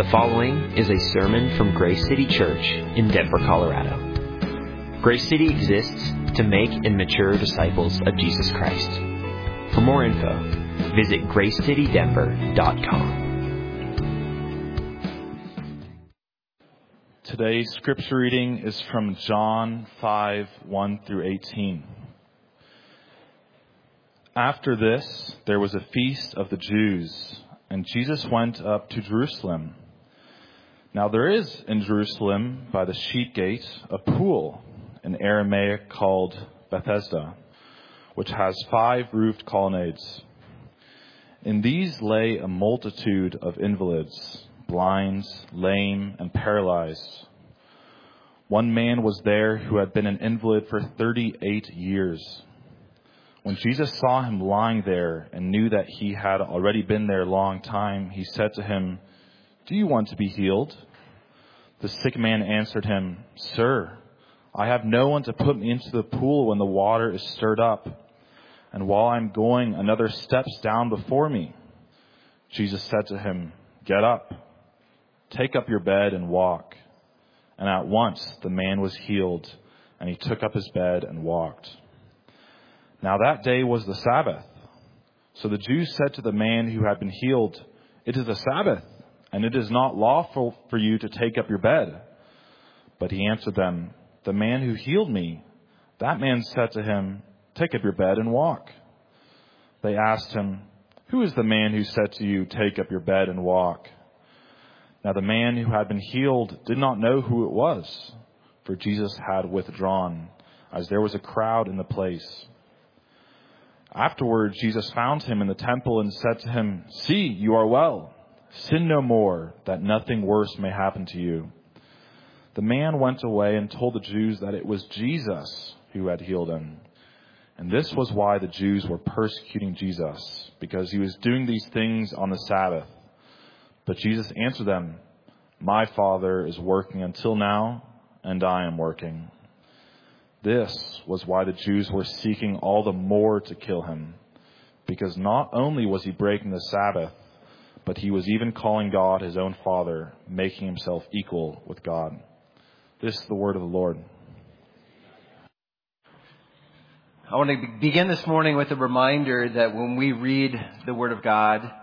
The following is a sermon from Grace City Church in Denver, Colorado. Grace City exists to make and mature disciples of Jesus Christ. For more info, visit gracecitydenver.com. Today's scripture reading is from John 5:1-18. After this, there was a feast of the Jews, and Jesus went up to Jerusalem. Now there is in Jerusalem by the sheep gate a pool, in Aramaic called Bethesda, which has 5 roofed colonnades. In these lay a multitude of invalids, blind, lame, and paralyzed. One man was there who had been an invalid for 38 years. When Jesus saw him lying there and knew that he had already been there a long time, he said to him, "Do you want to be healed?" The sick man answered him, "Sir, I have no one to put me into the pool when the water is stirred up, and while I am going, another steps down before me." Jesus said to him, "Get up, take up your bed and walk." And at once the man was healed, and he took up his bed and walked. Now that day was the Sabbath. So the Jews said to the man who had been healed, "It is the Sabbath, and it is not lawful for you to take up your bed." But he answered them, "The man who healed me, that man said to him, 'Take up your bed and walk.'" They asked him, "Who is the man who said to you, 'Take up your bed and walk'?" Now the man who had been healed did not know who it was, for Jesus had withdrawn, as there was a crowd in the place. Afterward, Jesus found him in the temple and said to him, "See, you are well. Sin no more, that nothing worse may happen to you." The man went away and told the Jews that it was Jesus who had healed him. And this was why the Jews were persecuting Jesus, because he was doing these things on the Sabbath. But Jesus answered them, "My Father is working until now, and I am working." This was why the Jews were seeking all the more to kill him, because not only was he breaking the Sabbath, but he was even calling God his own Father, making himself equal with God. This is the word of the Lord. I want to begin this morning with a reminder that when we read the Word of God,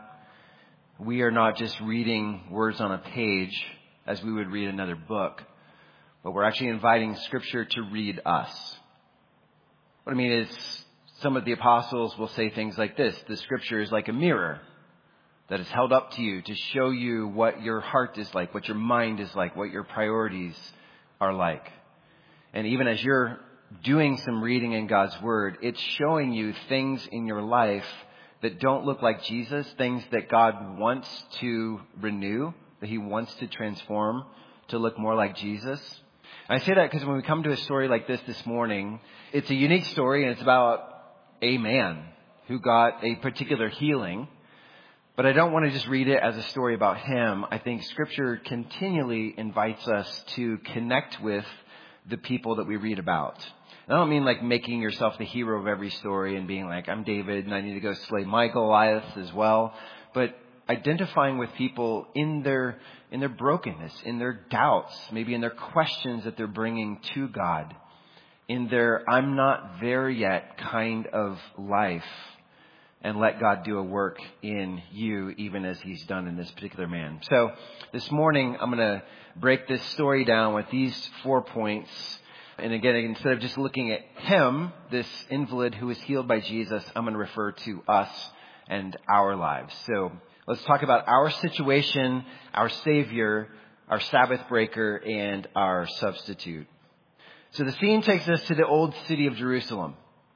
we are not just reading words on a page as we would read another book, but we're actually inviting Scripture to read us. What I mean is, some of the apostles will say things like this: the Scripture is like a mirror that is held up to you to show you what your heart is like, what your mind is like, what your priorities are like. And even as you're doing some reading in God's Word, it's showing you things in your life that don't look like Jesus, things that God wants to renew, that He wants to transform to look more like Jesus. And I say that because when we come to a story like this morning, it's a unique story, and it's about a man who got a particular healing. But I don't want to just read it as a story about him. I think Scripture continually invites us to connect with the people that we read about. And I don't mean like making yourself the hero of every story and being like, "I'm David and I need to go slay my Goliath as well." But identifying with people in their brokenness, in their doubts, maybe in their questions that they're bringing to God, in their "I'm not there yet" kind of life, and let God do a work in you, even as He's done in this particular man. So this morning, I'm going to break this story down with these 4 points. And again, instead of just looking at him, this invalid who was healed by Jesus, I'm going to refer to us and our lives. So let's talk about our situation, our Savior, our Sabbath breaker, and our substitute. So the scene takes us to the old city of Jerusalem.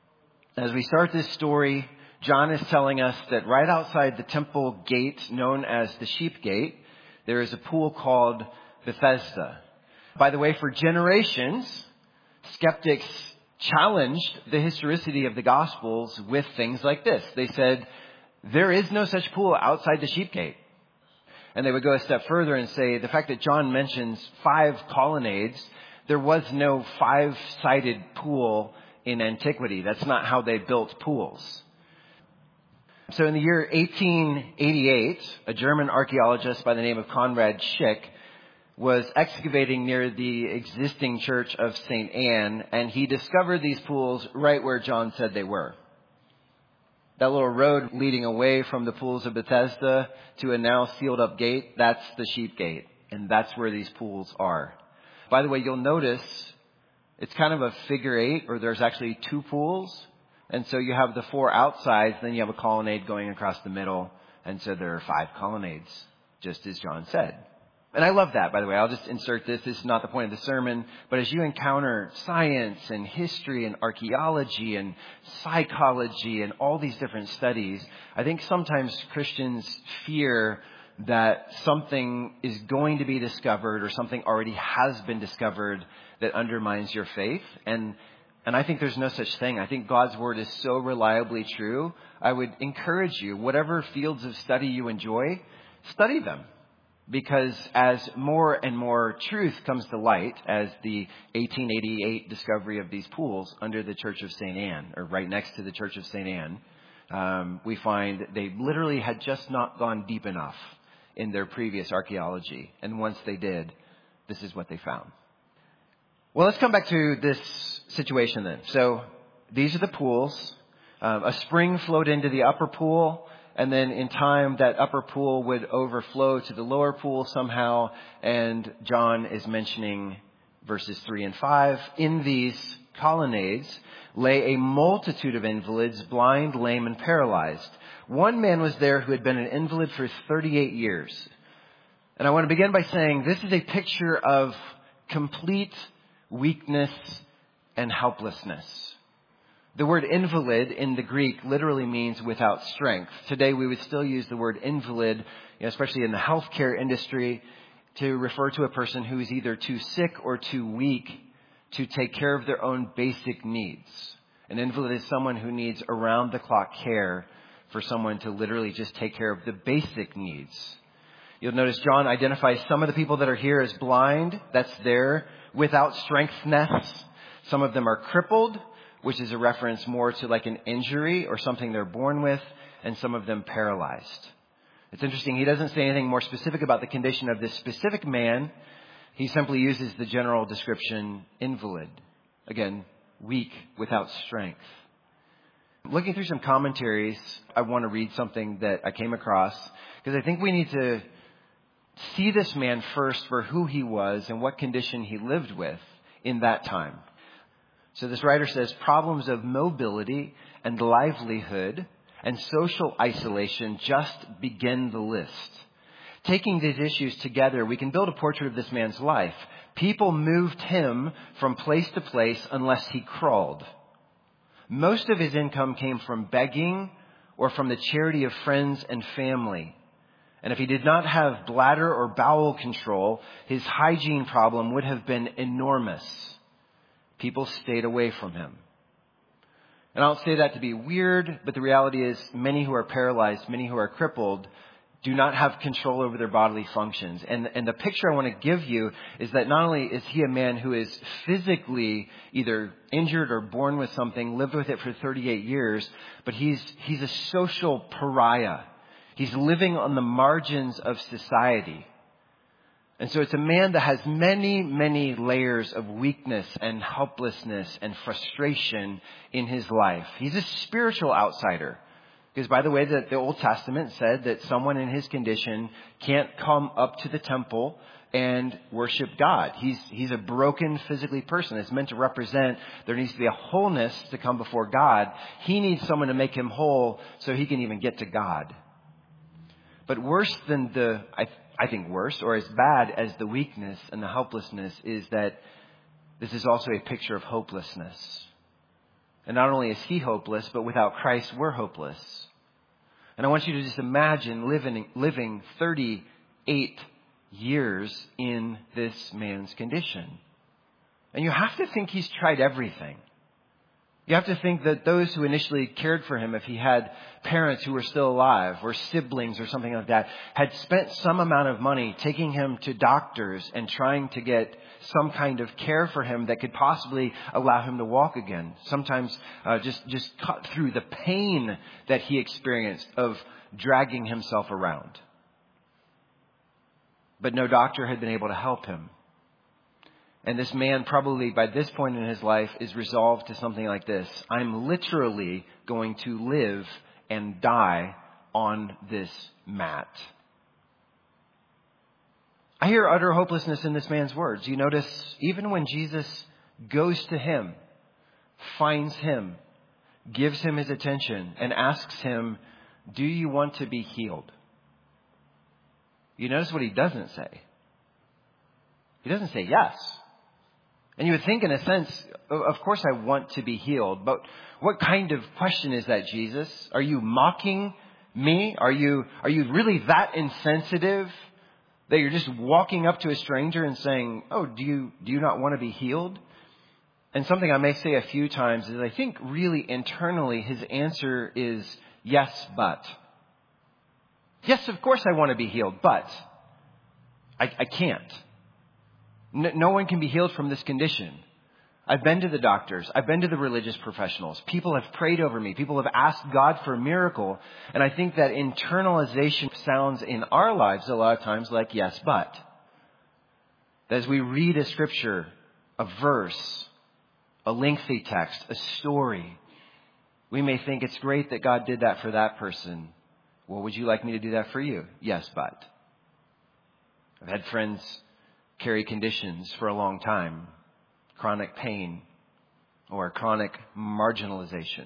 As we start this story, John is telling us that right outside the temple gate, known as the Sheep Gate, there is a pool called Bethesda. By the way, for generations, skeptics challenged the historicity of the Gospels with things like this. They said, there is no such pool outside the Sheep Gate. And they would go a step further and say the fact that John mentions 5 colonnades, there was no 5-sided pool in antiquity. That's not how they built pools. So in the year 1888, a German archaeologist by the name of Konrad Schick was excavating near the existing church of St. Anne, and he discovered these pools right where John said they were. That little road leading away from the pools of Bethesda to a now sealed up gate, that's the sheep gate, and that's where these pools are. By the way, you'll notice it's kind of a figure eight, or there's actually two pools. And so you have the four outsides, then you have a colonnade going across the middle, and so there are 5 colonnades, just as John said. And I love that, by the way. I'll just insert this. This is not the point of the sermon. But as you encounter science and history and archaeology and psychology and all these different studies, I think sometimes Christians fear that something is going to be discovered or something already has been discovered that undermines your faith. And I think there's no such thing. I think God's word is so reliably true. I would encourage you, whatever fields of study you enjoy, study them. Because as more and more truth comes to light, as the 1888 discovery of these pools under the Church of St. Anne, or right next to the Church of St. Anne, we find they literally had just not gone deep enough in their previous archaeology. And once they did, this is what they found. Well, let's come back to this situation then. So these are the pools. A spring flowed into the upper pool, and then in time that upper pool would overflow to the lower pool somehow. And John is mentioning verses 3 and 5. In these colonnades lay a multitude of invalids, blind, lame, and paralyzed. One man was there who had been an invalid for 38 years. And I want to begin by saying this is a picture of complete weakness and helplessness. The word invalid in the Greek literally means without strength. Today we would still use the word invalid, especially in the healthcare industry, to refer to a person who is either too sick or too weak to take care of their own basic needs. An invalid is someone who needs around-the-clock care for someone to literally just take care of the basic needs. You'll notice John identifies some of the people that are here as blind. That's there. Without strengthness. Some of them are crippled, which is a reference more to like an injury or something they're born with, and some of them paralyzed. It's interesting. He doesn't say anything more specific about the condition of this specific man. He simply uses the general description invalid. Again, weak, without strength. Looking through some commentaries, I want to read something that I came across because I think we need to see this man first for who he was and what condition he lived with in that time. So this writer says, problems of mobility and livelihood and social isolation just begin the list. Taking these issues together, we can build a portrait of this man's life. People moved him from place to place unless he crawled. Most of his income came from begging or from the charity of friends and family. And if he did not have bladder or bowel control, his hygiene problem would have been enormous. People stayed away from him. And I don't say that to be weird, but the reality is many who are paralyzed, many who are crippled, do not have control over their bodily functions. And the picture I want to give you is that not only is he a man who is physically either injured or born with something, lived with it for 38 years, but he's a social pariah. He's living on the margins of society. And so it's a man that has many, many layers of weakness and helplessness and frustration in his life. He's a spiritual outsider. Because by the way, the Old Testament said that someone in his condition can't come up to the temple and worship God. He's a broken physically person. It's meant to represent there needs to be a wholeness to come before God. He needs someone to make him whole so he can even get to God. But worse than I think worse or as bad as the weakness and the helplessness is that this is also a picture of hopelessness. And not only is he hopeless, but without Christ, we're hopeless. And I want you to just imagine living 38 years in this man's condition. And you have to think he's tried everything. You have to think that those who initially cared for him, if he had parents who were still alive or siblings or something like that, had spent some amount of money taking him to doctors and trying to get some kind of care for him that could possibly allow him to walk again. Sometimes just cut through the pain that he experienced of dragging himself around. But no doctor had been able to help him. And this man probably by this point in his life is resolved to something like this. I'm literally going to live and die on this mat. I hear utter hopelessness in this man's words. You notice even when Jesus goes to him, finds him, gives him his attention, and asks him, do you want to be healed? You notice what he doesn't say. He doesn't say yes. And you would think in a sense, of course I want to be healed. But what kind of question is that, Jesus? Are you mocking me? Are you really that insensitive that you're just walking up to a stranger and saying, oh, do you not want to be healed? And something I may say a few times is I think really internally his answer is yes, but. Yes, of course I want to be healed, but I can't. No one can be healed from this condition. I've been to the doctors. I've been to the religious professionals. People have prayed over me. People have asked God for a miracle. And I think that internalization sounds in our lives a lot of times like yes, but. As we read a scripture, a verse, a lengthy text, a story, we may think it's great that God did that for that person. Well, would you like me to do that for you? Yes, but. I've had friends carry conditions for a long time, chronic pain or chronic marginalization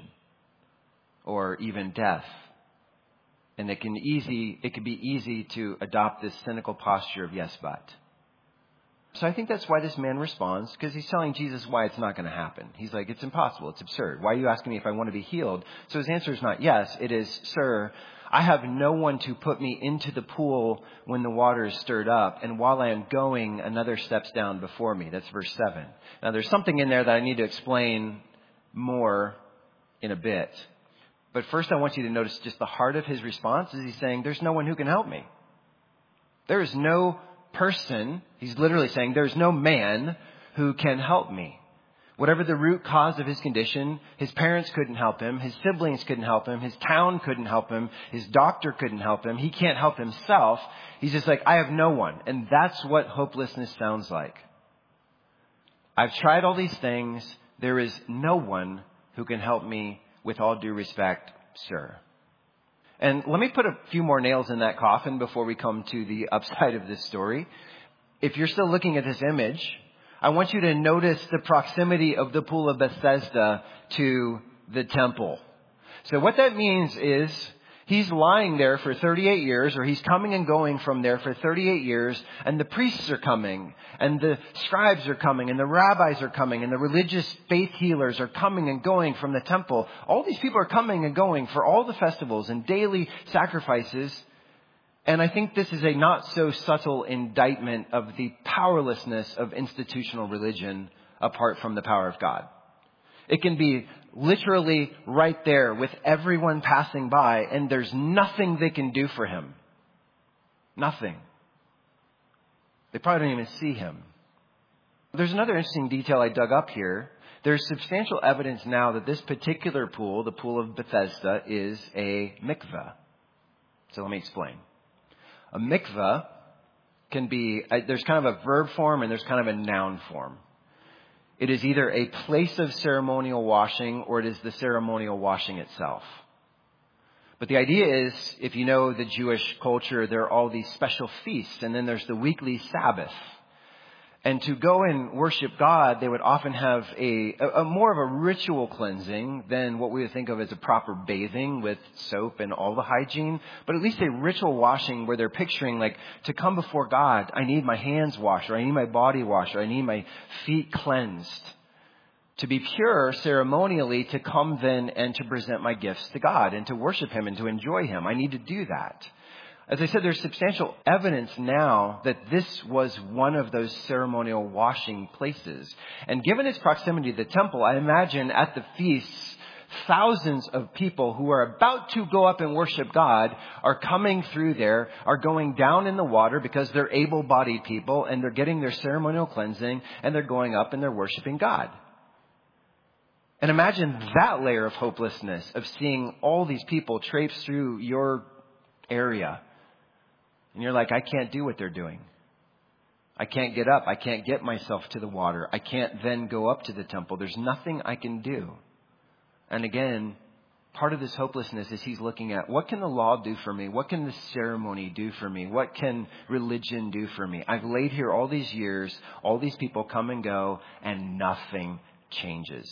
or even death. And it can be easy to adopt this cynical posture of yes, but. So I think that's why this man responds, because he's telling Jesus why it's not going to happen. He's like, it's impossible. It's absurd. Why are you asking me if I want to be healed? So his answer is not yes. It is, sir, I have no one to put me into the pool when the water is stirred up. And while I am going, another steps down before me. That's verse 7. Now there's something in there that I need to explain more in a bit. But first I want you to notice just the heart of his response is he's saying, there's no one who can help me. There is no person, he's literally saying, there's no man who can help me. Whatever the root cause of his condition, his parents couldn't help him, his siblings couldn't help him, his town couldn't help him, his doctor couldn't help him, he can't help himself. He's just like, I have no one. And that's what hopelessness sounds like. I've tried all these things. There is no one who can help me. With all due respect, sir. And let me put a few more nails in that coffin before we come to the upside of this story. If you're still looking at this image, I want you to notice the proximity of the pool of Bethesda to the temple. So what that means is he's lying there for 38 years, or he's coming and going from there for 38 years, and the priests are coming, and the scribes are coming, and the rabbis are coming, and the religious faith healers are coming and going from the temple. All these people are coming and going for all the festivals and daily sacrifices. And I think this is a not so subtle indictment of the powerlessness of institutional religion apart from the power of God. It can be literally right there with everyone passing by, and there's nothing they can do for him. Nothing. They probably don't even see him. There's another interesting detail I dug up here. There's substantial evidence now that this particular pool, the pool of Bethesda, is a mikveh. So let me explain. A mikveh can be, there's kind of a verb form and there's kind of a noun form. It is either a place of ceremonial washing or it is the ceremonial washing itself. But the idea is, if you know the Jewish culture, there are all these special feasts, and then there's the weekly Sabbath. And to go and worship God, they would often have a more of a ritual cleansing than what we would think of as a proper bathing with soap and all the hygiene. But at least a ritual washing where they're picturing, like, to come before God, I need my hands washed, or I need my body washed, or I need my feet cleansed. To be pure ceremonially, to come then and to present my gifts to God and to worship Him and to enjoy Him. I need to do that. As I said, there's substantial evidence now that this was one of those ceremonial washing places. And given its proximity to the temple, I imagine at the feasts, thousands of people who are about to go up and worship God are coming through there, are going down in the water because they're able-bodied people and they're getting their ceremonial cleansing and they're going up and they're worshiping God. And imagine that layer of hopelessness of seeing all these people traipse through your area. And you're like, I can't do what they're doing. I can't get up. I can't get myself to the water. I can't then go up to the temple. There's nothing I can do. And again, part of this hopelessness is he's looking at, what can the law do for me? What can the ceremony do for me? What can religion do for me? I've laid here all these years. All these people come and go, and nothing changes.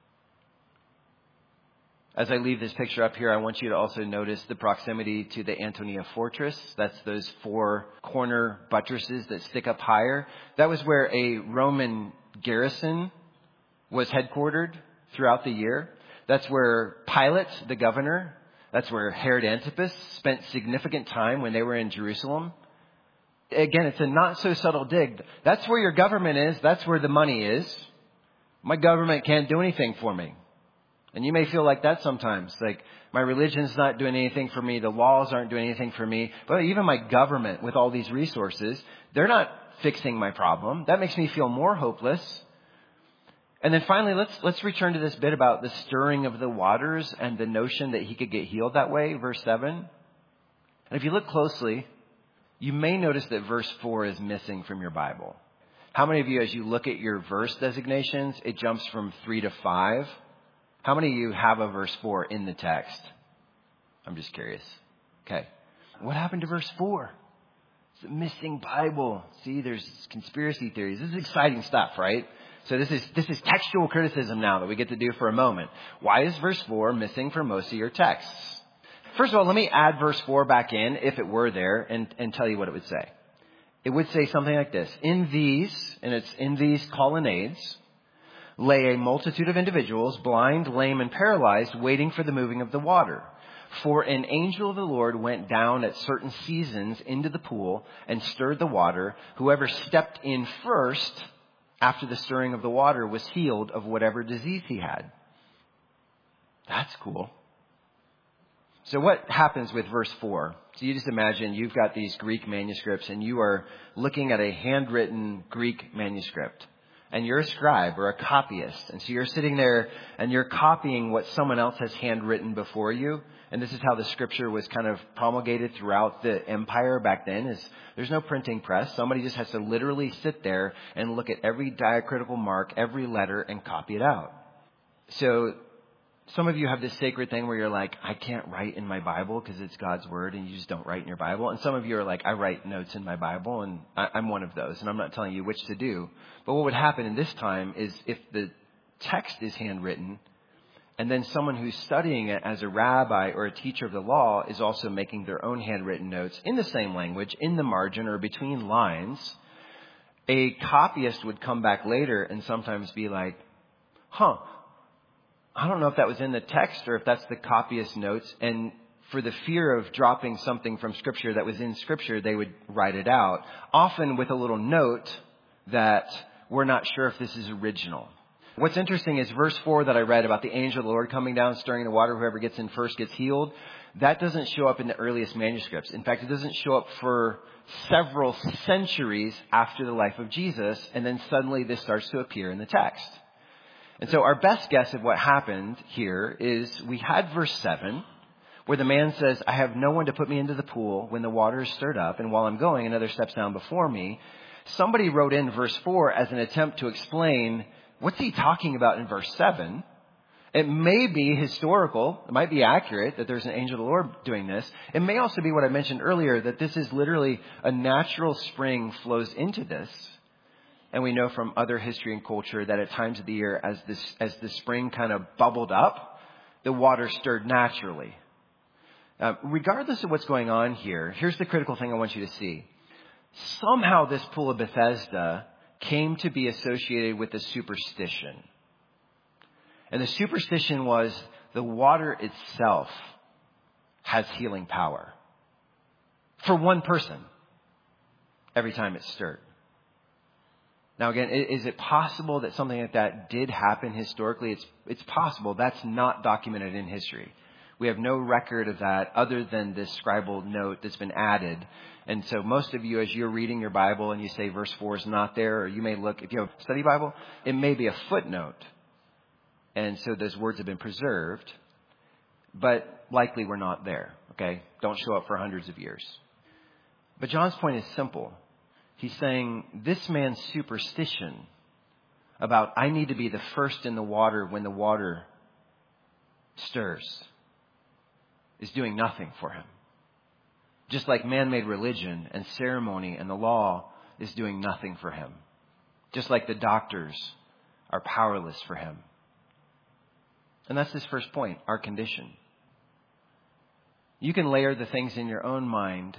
As I leave this picture up here, I want you to also notice the proximity to the Antonia Fortress. That's those 4 corner buttresses that stick up higher. That was where a Roman garrison was headquartered throughout the year. That's where Pilate, the governor, that's where Herod Antipas spent significant time when they were in Jerusalem. Again, it's a not so subtle dig. That's where your government is. That's where the money is. My government can't do anything for me. And you may feel like that sometimes, like my religion's not doing anything for me, the laws aren't doing anything for me, but even my government with all these resources, they're not fixing my problem. That makes me feel more hopeless. And then finally, let's return to this bit about the stirring of the waters and the notion that he could get healed that way, verse 7. And if you look closely, you may notice that verse 4 is missing from your Bible. How many of you, as you look at your verse designations, it jumps from 3 to 5? How many of you have a verse 4 in the text? I'm just curious. Okay. What happened to verse 4? It's a missing Bible. See, there's conspiracy theories. This is exciting stuff, right? So this is textual criticism now that we get to do for a moment. Why is verse 4 missing from most of your texts? First of all, let me add verse 4 back in, if it were there, and tell you what it would say. It would say something like this. In these colonnades, lay a multitude of individuals, blind, lame, and paralyzed, waiting for the moving of the water. For an angel of the Lord went down at certain seasons into the pool and stirred the water. Whoever stepped in first after the stirring of the water was healed of whatever disease he had. That's cool. So what happens with verse 4? So you just imagine you've got these Greek manuscripts and you are looking at a handwritten Greek manuscript. And you're a scribe or a copyist. And so you're sitting there and you're copying what someone else has handwritten before you. And this is how the scripture was kind of promulgated throughout the empire back then. Is there's no printing press. Somebody just has to literally sit there and look at every diacritical mark, every letter, and copy it out. So some of you have this sacred thing where you're like, I can't write in my Bible because it's God's word, and you just don't write in your Bible. And some of you are like, I write notes in my Bible, and I'm one of those, and I'm not telling you which to do. But what would happen in this time is if the text is handwritten, and then someone who's studying it as a rabbi or a teacher of the law is also making their own handwritten notes in the same language, in the margin or between lines, a copyist would come back later and sometimes be like, I don't know if that was in the text or if that's the copyist notes. And for the fear of dropping something from Scripture that was in Scripture, they would write it out, often with a little note that we're not sure if this is original. What's interesting is verse 4 that I read about the angel of the Lord coming down, stirring the water, whoever gets in first gets healed. That doesn't show up in the earliest manuscripts. In fact, it doesn't show up for several centuries after the life of Jesus. And then suddenly this starts to appear in the text. And so our best guess of what happened here is we had verse 7 where the man says, I have no one to put me into the pool when the water is stirred up. And while I'm going, another steps down before me. Somebody wrote in verse 4 as an attempt to explain what's he talking about in verse 7. It may be historical. It might be accurate that there's an angel of the Lord doing this. It may also be what I mentioned earlier, that this is literally a natural spring flows into this. And we know from other history and culture that at times of the year, as the spring kind of bubbled up, the water stirred naturally. Regardless of what's going on here, here's the critical thing I want you to see. Somehow this pool of Bethesda came to be associated with a superstition. And the superstition was the water itself has healing power. for one person every time it's stirred. Now again, is it possible that something like that did happen historically? It's possible. That's not documented in history. We have no record of that other than this scribal note that's been added. And so most of you, as you're reading your Bible and you say verse 4 is not there, or you may look, if you have a study Bible, it may be a footnote. And so those words have been preserved, but likely we're not there. Okay? Don't show up for hundreds of years. But John's point is simple. He's saying this man's superstition about I need to be the first in the water when the water stirs is doing nothing for him. Just like man-made religion and ceremony and the law is doing nothing for him. Just like the doctors are powerless for him. And that's his first point, our condition. You can layer the things in your own mind,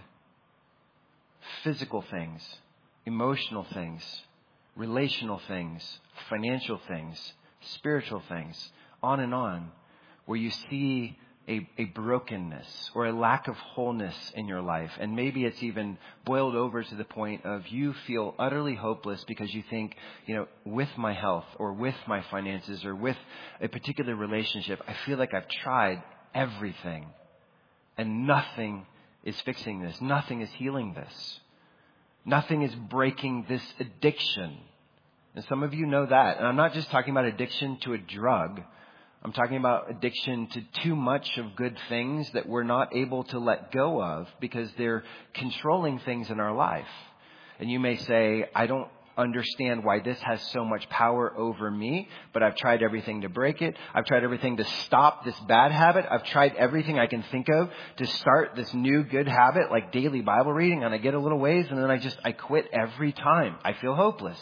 physical things, emotional things, relational things, financial things, spiritual things, on, where you see a brokenness or a lack of wholeness in your life. And maybe it's even boiled over to the point of you feel utterly hopeless because you think, with my health or with my finances or with a particular relationship, I feel like I've tried everything and nothing is fixing this. Nothing is healing this. Nothing is breaking this addiction. And some of you know that. And I'm not just talking about addiction to a drug. I'm talking about addiction to too much of good things that we're not able to let go of because they're controlling things in our life. And you may say, I don't understand why this has so much power over me, but I've tried everything to break it. I've tried everything to stop this bad habit. I've tried everything I can think of to start this new good habit, like daily Bible reading, and I get a little ways, and then I quit every time. I feel hopeless.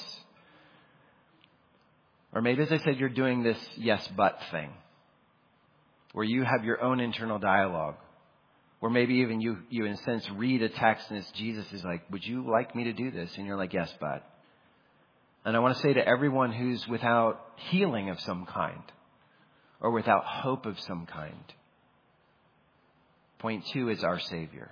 Or maybe, as I said, you're doing this yes, but thing, where you have your own internal dialogue, or maybe even you in a sense read a text and it's Jesus is like, would you like me to do this? And you're like, yes, but. And I want to say to everyone who's without healing of some kind or without hope of some kind, point 2 is our Savior.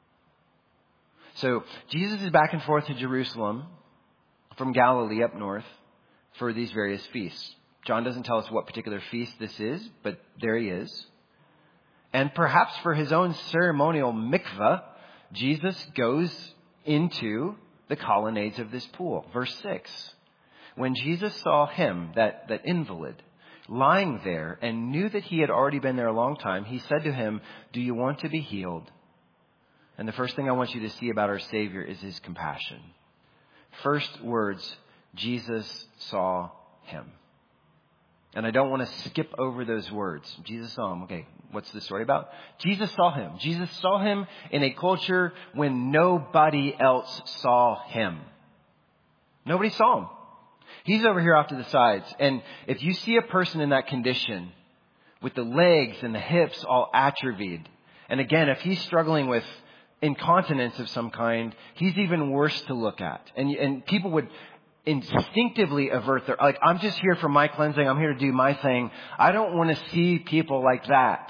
So Jesus is back and forth to Jerusalem from Galilee up north for these various feasts. John doesn't tell us what particular feast this is, but there he is. And perhaps for his own ceremonial mikvah, Jesus goes into the colonnades of this pool. Verse 6. When Jesus saw him, that invalid, lying there and knew that he had already been there a long time, he said to him, do you want to be healed? And the first thing I want you to see about our Savior is his compassion. First words, Jesus saw him. And I don't want to skip over those words. Jesus saw him. Okay, what's the story about? Jesus saw him. Jesus saw him in a culture when nobody else saw him. Nobody saw him. He's over here off to the sides. And if you see a person in that condition with the legs and the hips all atrophied, and again, if he's struggling with incontinence of some kind, he's even worse to look at. And people would instinctively avert their, like, I'm just here for my cleansing. I'm here to do my thing. I don't want to see people like that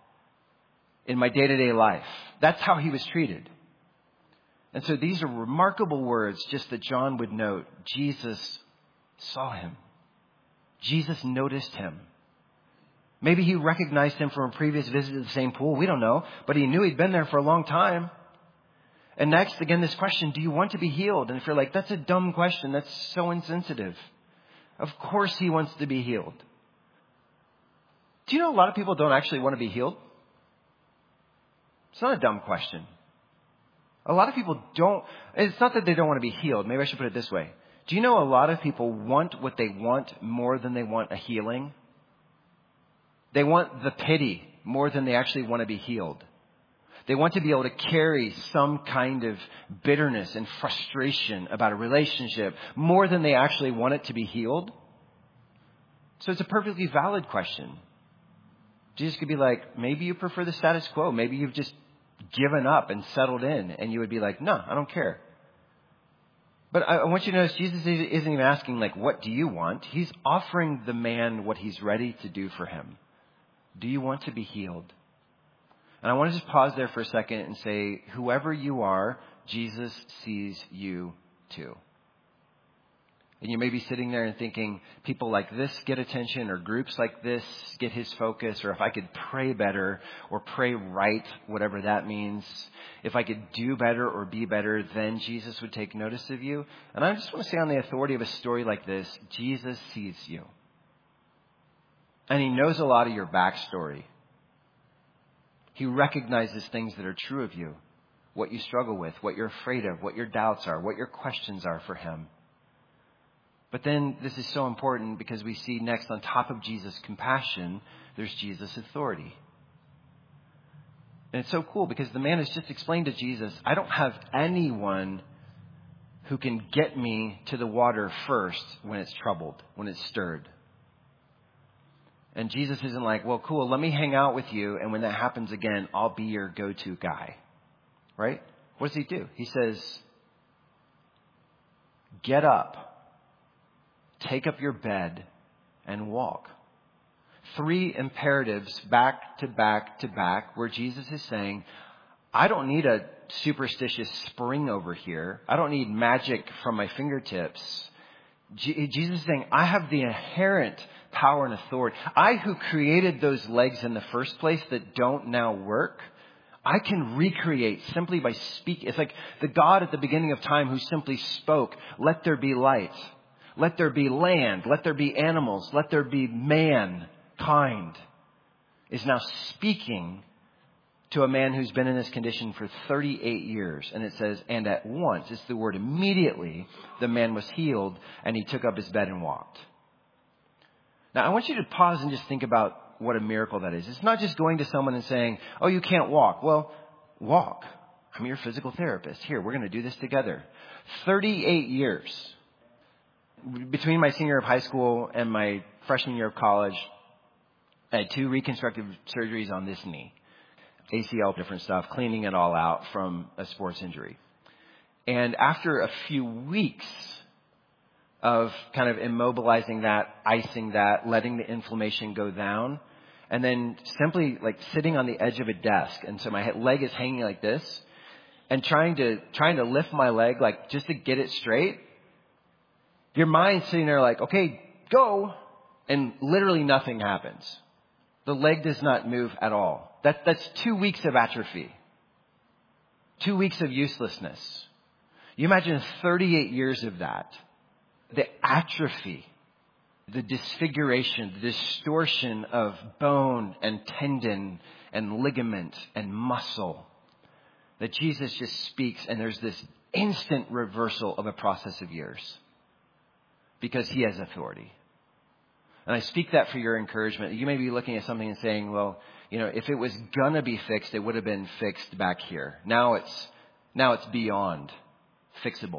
in my day-to-day life. That's how he was treated. And so these are remarkable words just that John would note. Jesus saw him. Jesus noticed him. Maybe he recognized him from a previous visit to the same pool. We don't know. But he knew he'd been there for a long time. And next, again, this question, do you want to be healed? And if you're like, that's a dumb question. That's so insensitive. Of course he wants to be healed. Do you know a lot of people don't actually want to be healed? It's not a dumb question. A lot of people don't. It's not that they don't want to be healed. Maybe I should put it this way. Do you know a lot of people want what they want more than they want a healing? They want the pity more than they actually want to be healed. They want to be able to carry some kind of bitterness and frustration about a relationship more than they actually want it to be healed. So it's a perfectly valid question. Jesus could be like, maybe you prefer the status quo. Maybe you've just given up and settled in. And you would be like, no, I don't care. But I want you to notice Jesus isn't even asking, like, what do you want? He's offering the man what he's ready to do for him. Do you want to be healed? And I want to just pause there for a second and say, whoever you are, Jesus sees you too. And you may be sitting there and thinking, people like this get attention, or groups like this get his focus, or if I could pray better or pray right, whatever that means, if I could do better or be better, then Jesus would take notice of you. And I just want to say, on the authority of a story like this, Jesus sees you. And he knows a lot of your backstory. He recognizes things that are true of you, what you struggle with, what you're afraid of, what your doubts are, what your questions are for him. But then this is so important because we see next, on top of Jesus' compassion, there's Jesus' authority. And it's so cool because the man has just explained to Jesus, I don't have anyone who can get me to the water first when it's troubled, when it's stirred. And Jesus isn't like, well, cool, let me hang out with you, and when that happens again, I'll be your go-to guy. Right? What does he do? He says, get up, take up your bed, and walk. 3 imperatives back to back to back where Jesus is saying, I don't need a superstitious spring over here. I don't need magic from my fingertips. Jesus is saying, I have the inherent power and authority. I who created those legs in the first place that don't now work, I can recreate simply by speaking. It's like the God at the beginning of time who simply spoke, let there be light, let there be land, let there be animals, let there be mankind, is now speaking to a man who's been in this condition for 38 years. And it says, and at once, it's the word immediately, the man was healed and he took up his bed and walked. Now, I want you to pause and just think about what a miracle that is. It's not just going to someone and saying, oh, you can't walk. Well, walk. I'm your physical therapist. Here, we're going to do this together. 38 years. Between my senior year of high school and my freshman year of college, I had 2 reconstructive surgeries on this knee. ACL, different stuff, cleaning it all out from a sports injury. And after a few weeks of kind of immobilizing that, icing that, letting the inflammation go down, and then simply like sitting on the edge of a desk. And so my leg is hanging like this, and trying to lift my leg, like just to get it straight. Your mind's sitting there like, okay, go. And literally nothing happens. The leg does not move at all. That's 2 weeks of atrophy. 2 weeks of uselessness. You imagine 38 years of that. The atrophy, the disfiguration, the distortion of bone and tendon and ligament and muscle that Jesus just speaks, and there's this instant reversal of a process of years because he has authority. And I speak that for your encouragement. You may be looking at something and saying, well, you know, if it was gonna be fixed, it would have been fixed back here. Now it's beyond fixable.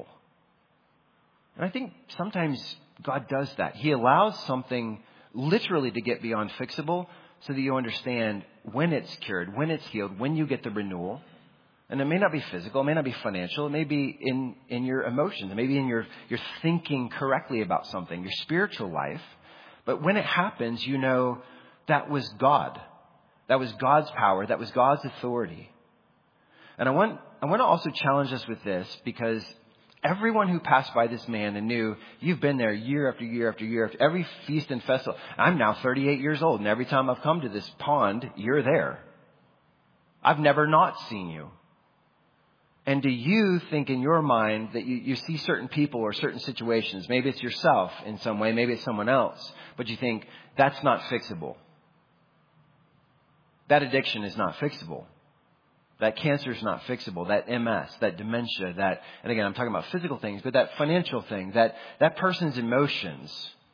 And I think sometimes God does that. He allows something literally to get beyond fixable so that you understand when it's cured, when it's healed, when you get the renewal. And it may not be physical, it may not be financial, it may be in your emotions, it may be in your thinking correctly about something, your spiritual life. But when it happens, you know that was God. That was God's power. That was God's authority. And I want to also challenge us with this, because everyone who passed by this man and knew, you've been there year after year after year, after every feast and festival. I'm now 38 years old, and every time I've come to this pond, you're there. I've never not seen you. And do you think in your mind that you see certain people or certain situations, maybe it's yourself in some way, maybe it's someone else, but you think that's not fixable? That addiction is not fixable. That cancer is not fixable. That MS, that dementia, that, and again, I'm talking about physical things, but that financial thing, that person's emotions.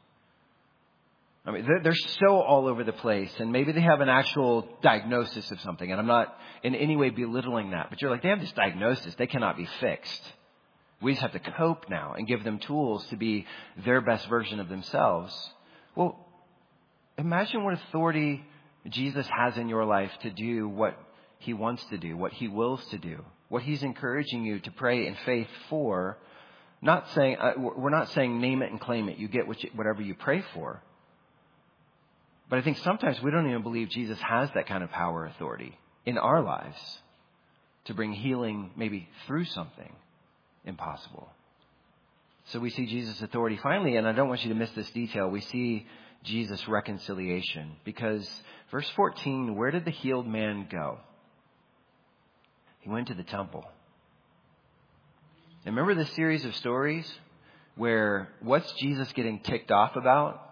I mean, they're so all over the place, and maybe they have an actual diagnosis of something, and I'm not in any way belittling that, but you're like, they have this diagnosis, they cannot be fixed. We just have to cope now and give them tools to be their best version of themselves. Well, imagine what authority Jesus has in your life to do what he wants to do, what he wills to do, what he's encouraging you to pray in faith for. Not saying, we're not saying name it and claim it. You get whatever you pray for. But I think sometimes we don't even believe Jesus has that kind of power authority. in our lives to bring healing maybe through something impossible. So we see Jesus' authority. Finally, and I don't want you to miss this detail, we see Jesus' reconciliation. Because verse 14, where did the healed man go? He went to the temple. And remember this series of stories where what's Jesus getting ticked off about?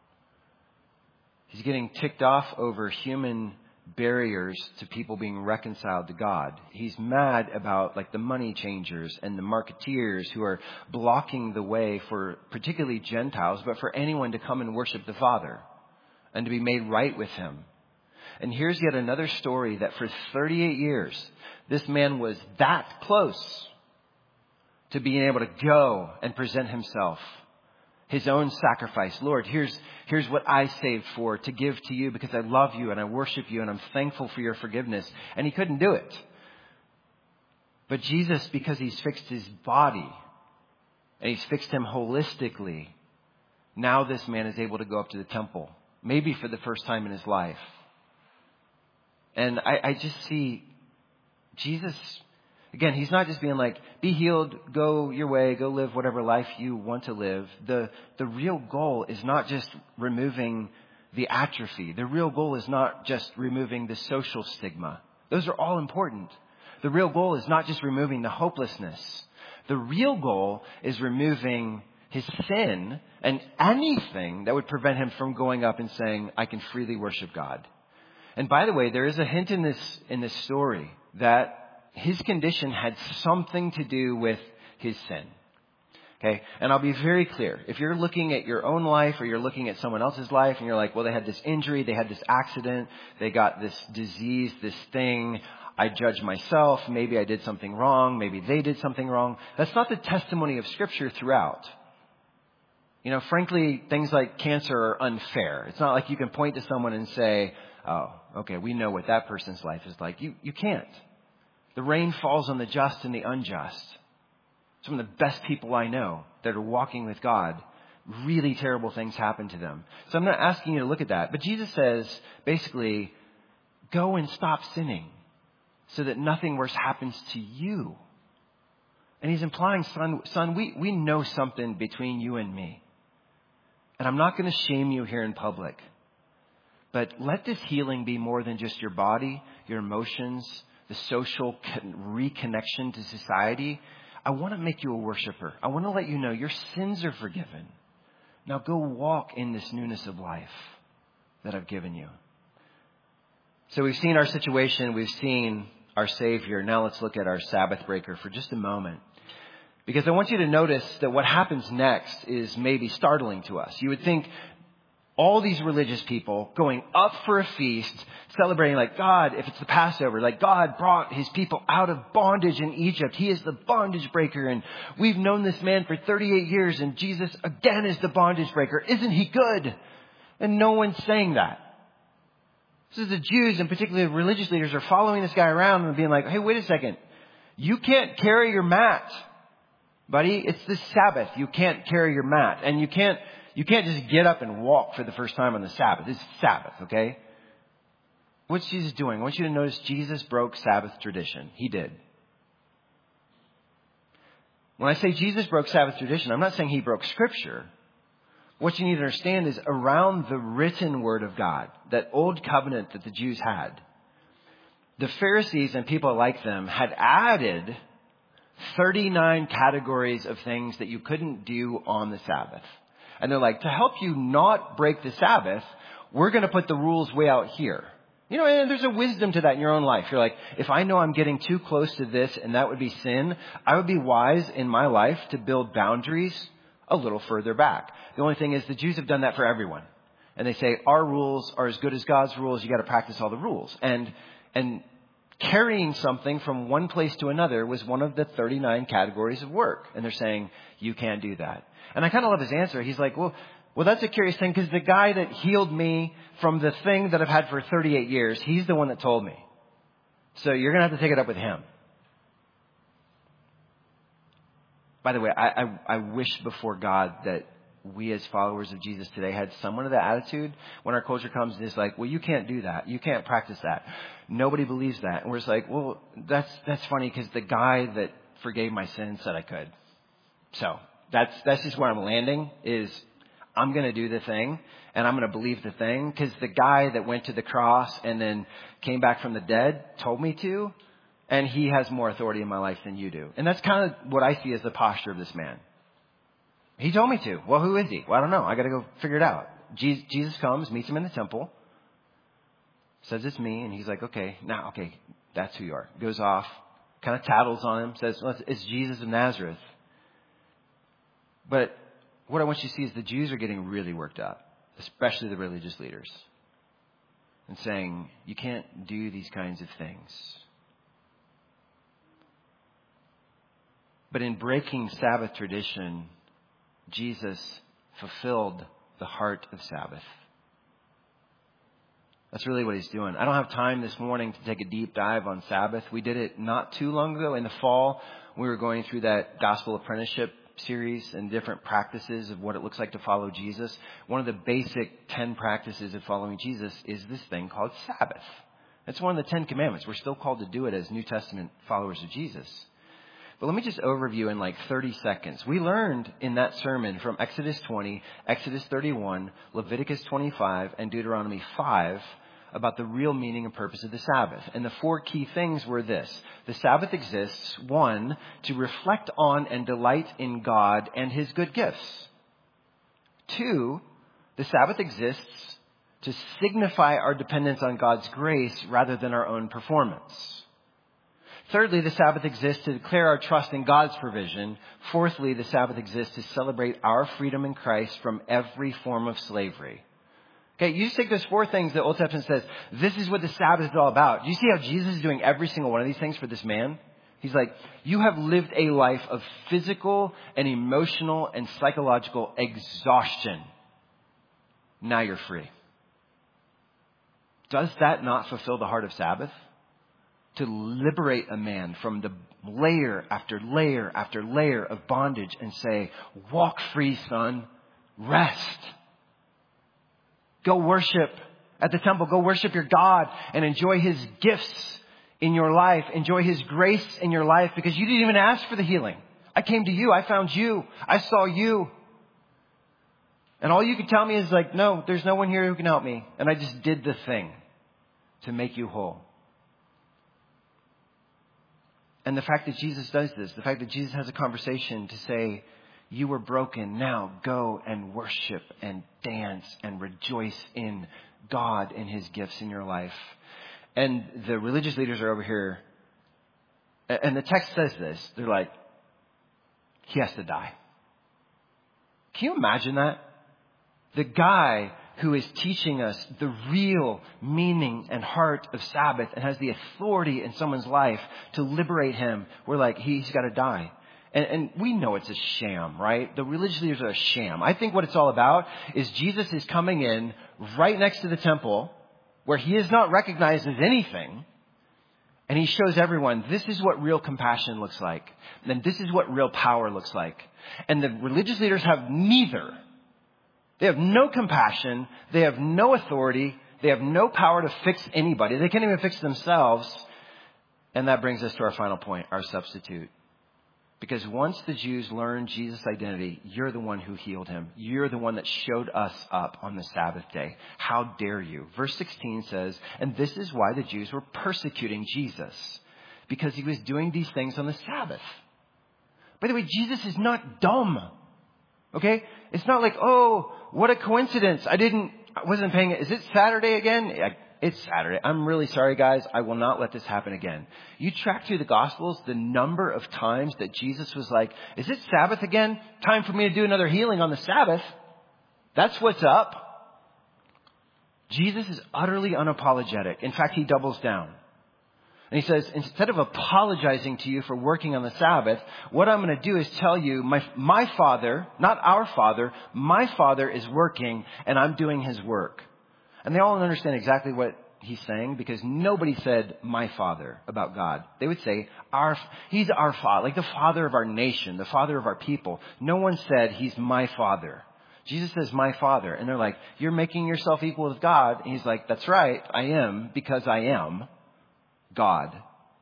He's getting ticked off over human barriers to people being reconciled to God. He's mad about like the money changers and the marketeers who are blocking the way for particularly Gentiles, but for anyone to come and worship the Father and to be made right with Him. And here's yet another story that for 38 years, this man was that close to being able to go and present himself, his own sacrifice. Lord, here's what I saved for to give to you because I love you and I worship you and I'm thankful for your forgiveness. And he couldn't do it. But Jesus, because he's fixed his body and he's fixed him holistically, now this man is able to go up to the temple, maybe for the first time in his life. And I just see Jesus, again, he's not just being like, be healed, go your way, go live whatever life you want to live. The real goal is not just removing the atrophy. The real goal is not just removing the social stigma. Those are all important. The real goal is not just removing the hopelessness. The real goal is removing his sin and anything that would prevent him from going up and saying, I can freely worship God. And by the way, there is a hint in this story that his condition had something to do with his sin. Okay. And I'll be very clear. If you're looking at your own life or you're looking at someone else's life and you're like, well, they had this injury, they had this accident, they got this disease, this thing. I judge myself. Maybe I did something wrong. Maybe they did something wrong. That's not the testimony of Scripture throughout. You know, frankly, things like cancer are unfair. It's not like you can point to someone and say, oh, okay, we know what that person's life is like. You can't. The rain falls on the just and the unjust. Some of the best people I know that are walking with God, really terrible things happen to them. So I'm not asking you to look at that. But Jesus says, basically, go and stop sinning so that nothing worse happens to you. And he's implying, son, we know something between you and me. And I'm not going to shame you here in public. But let this healing be more than just your body, your emotions, the social reconnection to society. I want to make you a worshiper. I want to let you know your sins are forgiven. Now go walk in this newness of life that I've given you. So we've seen our situation. We've seen our Savior. Now let's look at our Sabbath breaker for just a moment. Because I want you to notice that what happens next is maybe startling to us. You would think all these religious people going up for a feast, celebrating like God, if it's the Passover, like God brought his people out of bondage in Egypt. He is the bondage breaker. And we've known this man for 38 years. And Jesus again is the bondage breaker. Isn't he good? And no one's saying that. So the Jews and particularly the religious leaders are following this guy around and being like, hey, wait a second. You can't carry your mat, buddy. It's the Sabbath. You can't carry your mat. And you can't just get up and walk for the first time on the Sabbath. It's Sabbath, okay? What's Jesus doing? I want you to notice Jesus broke Sabbath tradition. He did. When I say Jesus broke Sabbath tradition, I'm not saying he broke Scripture. What you need to understand is around the written Word of God, that old covenant that the Jews had, the Pharisees and people like them had added 39 categories of things that you couldn't do on the Sabbath. And they're like, to help you not break the Sabbath, we're going to put the rules way out here. You know, and there's a wisdom to that in your own life. You're like, if I know I'm getting too close to this and that would be sin, I would be wise in my life to build boundaries a little further back. The only thing is the Jews have done that for everyone. And they say, our rules are as good as God's rules. You got to practice all the rules. And carrying something from one place to another was one of the 39 categories of work. And they're saying, you can't do that. And I kind of love his answer. He's like, well, that's a curious thing because the guy that healed me from the thing that I've had for 38 years, he's the one that told me. So you're going to have to take it up with him. By the way, I wish before God that we as followers of Jesus today had somewhat of that attitude when our culture comes and is like, well, you can't do that. You can't practice that. Nobody believes that. And we're just like, well, that's funny because the guy that forgave my sins said I could. So that's just where I'm landing is I'm going to do the thing and I'm going to believe the thing because the guy that went to the cross and then came back from the dead told me to, and he has more authority in my life than you do. And that's kind of what I see as the posture of this man. He told me to. Well, who is he? Well, I don't know. I got to go figure it out. Jesus comes, meets him in the temple, says it's me, and he's like, okay, that's who you are. Goes off, kind of tattles on him, says, well, it's Jesus of Nazareth. But what I want you to see is the Jews are getting really worked up, especially the religious leaders, and saying, you can't do these kinds of things. But in breaking Sabbath tradition, Jesus fulfilled the heart of Sabbath. That's really what he's doing. I don't have time this morning to take a deep dive on Sabbath. We did it not too long ago in the fall. We were going through that gospel apprenticeship series and different practices of what it looks like to follow Jesus. One of the basic 10 practices of following Jesus is this thing called Sabbath. It's one of the 10 commandments. We're still called to do it as New Testament followers of Jesus. But let me just overview in like 30 seconds. We learned in that sermon from Exodus 20, Exodus 31, Leviticus 25, and Deuteronomy 5 about the real meaning and purpose of the Sabbath. And the 4 key things were this. The Sabbath exists, 1, to reflect on and delight in God and his good gifts. 2, the Sabbath exists to signify our dependence on God's grace rather than our own performance. Thirdly, the Sabbath exists to declare our trust in God's provision. Fourthly, the Sabbath exists to celebrate our freedom in Christ from every form of slavery. Okay, you just take those 4 things that Old Testament says, this is what the Sabbath is all about. Do you see how Jesus is doing every single one of these things for this man? He's like, you have lived a life of physical and emotional and psychological exhaustion. Now you're free. Does that not fulfill the heart of Sabbath? To liberate a man from the layer after layer after layer of bondage and say, walk free, son. Rest. Go worship at the temple. Go worship your God and enjoy his gifts in your life. Enjoy his grace in your life because you didn't even ask for the healing. I came to you. I found you. I saw you. And all you can tell me is like, no, there's no one here who can help me. And I just did the thing to make you whole. And the fact that Jesus does this, the fact that Jesus has a conversation to say, you were broken, now go and worship and dance and rejoice in God and his gifts in your life. And the religious leaders are over here, and the text says this, they're like, he has to die. Can you imagine that? The guy who is teaching us the real meaning and heart of Sabbath and has the authority in someone's life to liberate him. We're like, he's got to die. And we know it's a sham, right? The religious leaders are a sham. I think what it's all about is Jesus is coming in right next to the temple where he is not recognized as anything. And he shows everyone, this is what real compassion looks like. And this is what real power looks like. And the religious leaders have neither. They have no compassion. They have no authority. They have no power to fix anybody. They can't even fix themselves. And that brings us to our final point, our substitute. Because once the Jews learned Jesus' identity, you're the one who healed him. You're the one that showed us up on the Sabbath day. How dare you? Verse 16 says, and this is why the Jews were persecuting Jesus, because he was doing these things on the Sabbath. By the way, Jesus is not dumb. Okay? It's not like, oh, what a coincidence. I wasn't paying it. Is it Saturday again? It's Saturday. I'm really sorry, guys. I will not let this happen again. You track through the Gospels, the number of times that Jesus was like, is it Sabbath again? Time for me to do another healing on the Sabbath. That's what's up. Jesus is utterly unapologetic. In fact, he doubles down. And he says, instead of apologizing to you for working on the Sabbath, what I'm going to do is tell you, my Father, not our Father, my Father is working and I'm doing his work. And they all understand exactly what he's saying because nobody said my Father about God. They would say, he's our Father, like the Father of our nation, the Father of our people. No one said he's my Father. Jesus says, my Father. And they're like, you're making yourself equal with God. And he's like, that's right, I am, because I am God.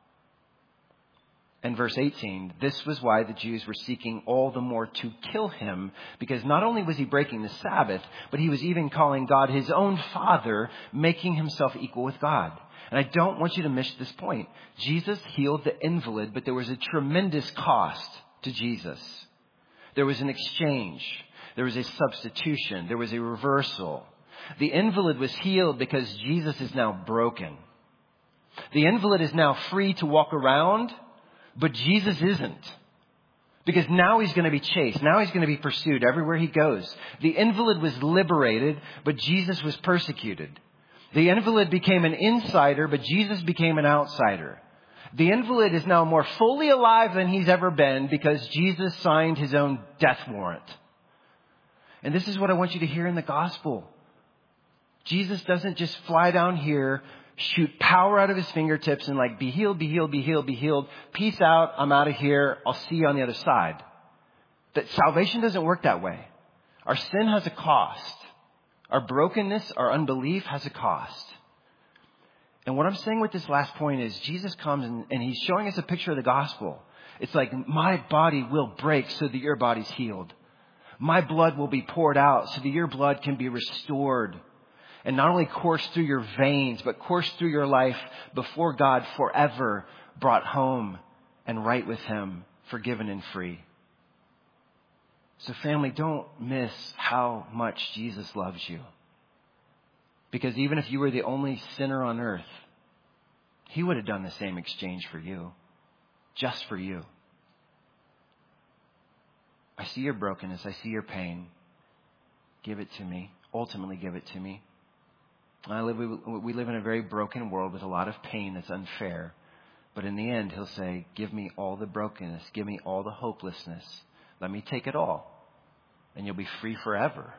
And verse 18, this was why the Jews were seeking all the more to kill him, because not only was he breaking the Sabbath, but he was even calling God his own Father, making himself equal with God. And I don't want you to miss this point. Jesus healed the invalid, but there was a tremendous cost to Jesus. There was an exchange. There was a substitution. There was a reversal. The invalid was healed because Jesus is now broken. The invalid is now free to walk around, but Jesus isn't. Because now he's going to be chased. Now he's going to be pursued everywhere he goes. The invalid was liberated, but Jesus was persecuted. The invalid became an insider, but Jesus became an outsider. The invalid is now more fully alive than he's ever been because Jesus signed his own death warrant. And this is what I want you to hear in the gospel. Jesus doesn't just fly down here, shoot power out of his fingertips and like, be healed, be healed, be healed, be healed. Peace out. I'm out of here. I'll see you on the other side. That salvation doesn't work that way. Our sin has a cost. Our brokenness, our unbelief has a cost. And what I'm saying with this last point is Jesus comes and he's showing us a picture of the gospel. It's like, my body will break so that your body's healed. My blood will be poured out so that your blood can be restored. And not only course through your veins, but course through your life before God forever, brought home and right with him, forgiven and free. So family, don't miss how much Jesus loves you. Because even if you were the only sinner on earth, he would have done the same exchange for you. Just for you. I see your brokenness. I see your pain. Give it to me. Ultimately give it to me. We live in a very broken world with a lot of pain that's unfair. But in the end, he'll say, give me all the brokenness. Give me all the hopelessness. Let me take it all. And you'll be free forever.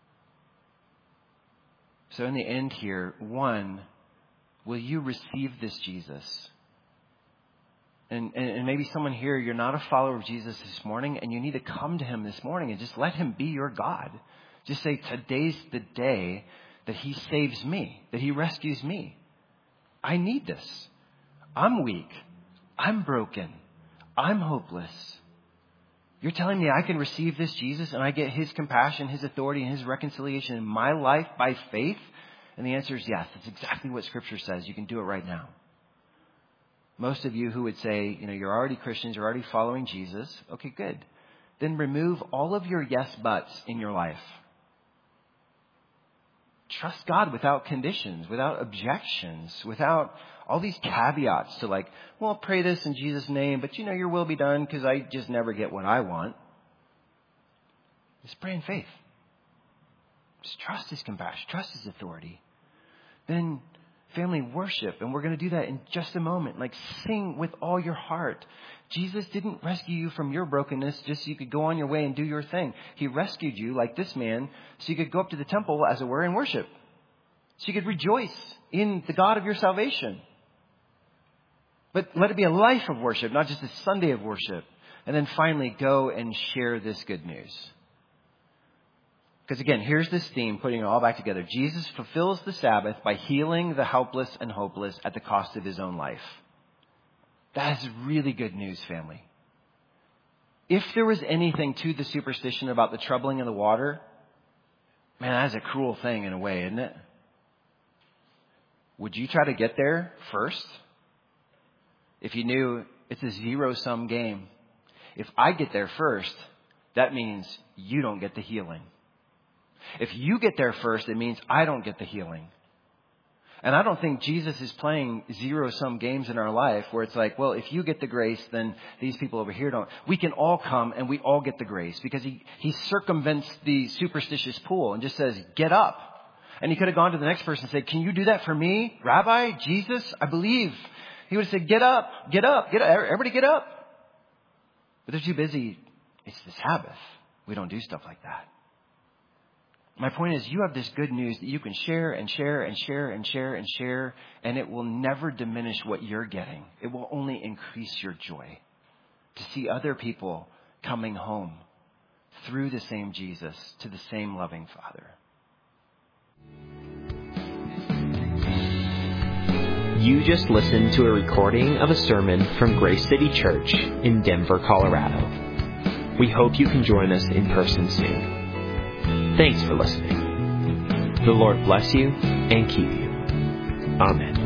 So in the end here, one, will you receive this Jesus? And maybe someone here, you're not a follower of Jesus this morning, and you need to come to him this morning and just let him be your God. Just say, today's the day that he saves me, that he rescues me. I need this. I'm weak. I'm broken. I'm hopeless. You're telling me I can receive this Jesus and I get his compassion, his authority, and his reconciliation in my life by faith? And the answer is yes. That's exactly what Scripture says. You can do it right now. Most of you who would say, you're already Christians, you're already following Jesus. Okay, good. Then remove all of your yes buts in your life. Trust God without conditions, without objections, without all these caveats to like, well, pray this in Jesus' name, but your will be done because I just never get what I want. Just pray in faith. Just trust his compassion, trust his authority. Then family, worship, and we're going to do that in just a moment. Like, sing with all your heart. Jesus didn't rescue you from your brokenness just so you could go on your way and do your thing. He rescued you, like this man, so you could go up to the temple, as it were, and worship. So you could rejoice in the God of your salvation. But let it be a life of worship, not just a Sunday of worship. And then finally, go and share this good news. Because again, here's this theme, putting it all back together. Jesus fulfills the Sabbath by healing the helpless and hopeless at the cost of his own life. That is really good news, family. If there was anything to the superstition about the troubling of the water, man, that's a cruel thing in a way, isn't it? Would you try to get there first? If you knew it's a zero-sum game. If I get there first, that means you don't get the healing. If you get there first, it means I don't get the healing. And I don't think Jesus is playing zero-sum games in our life where it's like, well, if you get the grace, then these people over here don't. We can all come and we all get the grace because he circumvents the superstitious pool and just says, get up. And he could have gone to the next person and said, can you do that for me? Rabbi, Jesus, I believe. He would have said, get up, get up, get up. Everybody get up. But they're too busy. It's the Sabbath. We don't do stuff like that. My point is, you have this good news that you can share and share and share and share and share, and it will never diminish what you're getting. It will only increase your joy to see other people coming home through the same Jesus to the same loving Father. You just listened to a recording of a sermon from Grace City Church in Denver, Colorado. We hope you can join us in person soon. Thanks for listening. The Lord bless you and keep you. Amen.